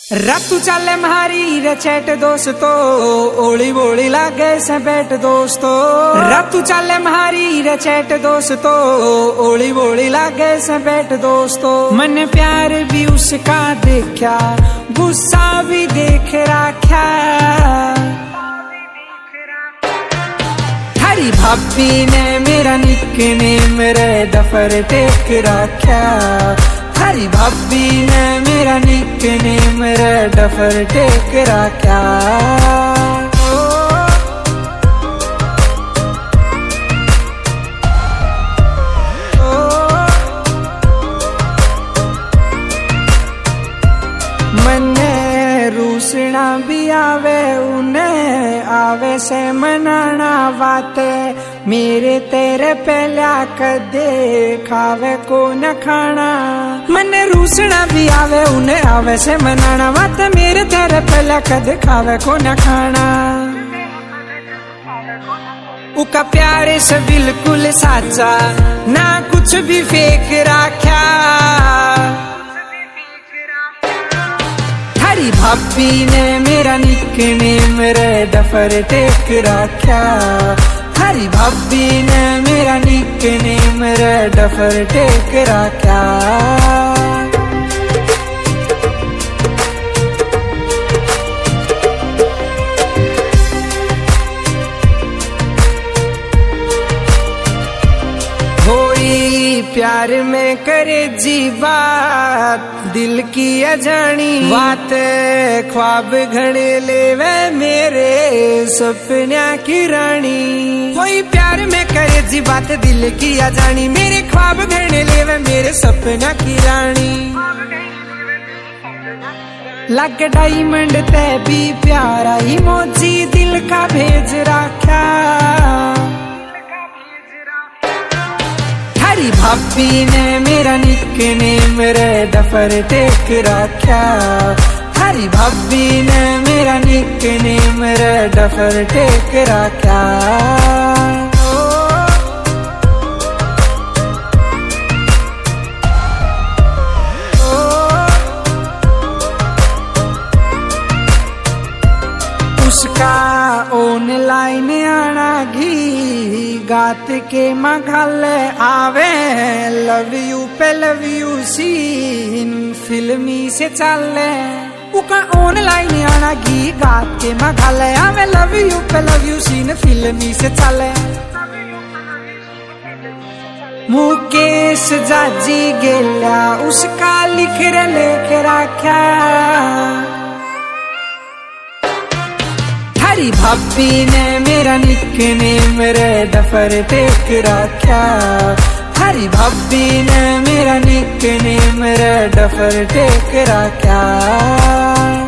रातू चाले म्हारी रे चैट दोस्तो, ओली बोली लागे से बैठ दोस्तो। रातू चाले म्हारी रे चैट दोस्तो, ओली बोली लागे से बैठ दोस्तो। मन प्यार भी उसका देखा, गुस्सा भी देख रखा। थारी भाभी ने मेरा निकनेम रे डफर टेक रखा। थारी भाभी ने मेरा निकनेम रे डफर टेक रखा। मने रूसना भी आवे, उन्हें आवे से मनाना बातें। मेरे तेरे पहला कदे खावे को न खाना। मने रूसना भी आवे, उन्हें आवे से मनाना बात। मेरे तेरे पहला कदे खावे को न खाना। उका प्यारे से बिल्कुल साचा, ना कुछ भी फेक रखा। थारी भाभी ने मेरा निकनेम रे डफर टेक रखा। थारी भाभी ने मेरा निकनेम रे डफर टेक रखा। प्यार में करे जी बात, दिल की अजानी बात। ख्वाब घड़े लेवे मेरे सपना की रानी। कोई प्यार में करे जी बात, दिल की अजानी। मेरे ख्वाब घड़े लेवे मेरे सपना की रानी। लग डायमंड ते भी प्यारा ही मोजी दिल का भेज रखा। थारी भाभी ने मेरा निकनेम रे डफर टेक रखा। थारी भाभी ने मेरा निकनेम रे डफर टेक रखा। उसका ऑनलाइन आना घी गात के मघल आवे। लव यू पे लव यू सीन फिल्मी से चले। उका ऑनलाइन आना घी गात के मघल आवे। लव यू पे लव यू सीन फिल्मी से चले। मुकेश जाजी गेला उसका लिख रे लेख रखा। थारी भाभी ने मेरा निकनेम रे डफर टेक रखा। थारी भाभी ने मेरा निकनेम रे डफर टेक रखा।